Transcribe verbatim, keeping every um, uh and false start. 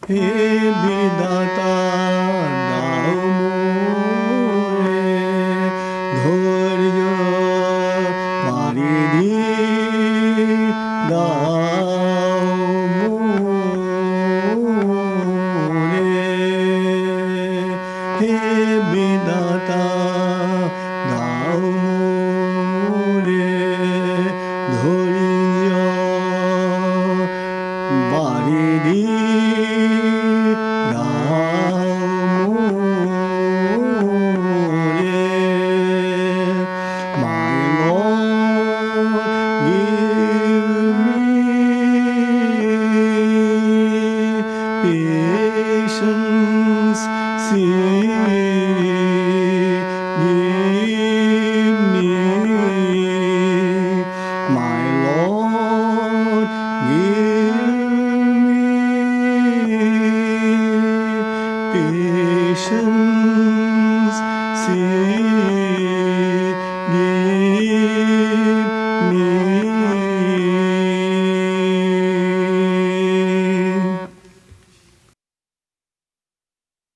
হে বিধাতা দাও মোরে ধৈর্য পারিনি দাও মোরে হে বিধাতা দাও মোরে ধৈর্য বারিনি Patience, see, give me, my Lord, give me patience, see, give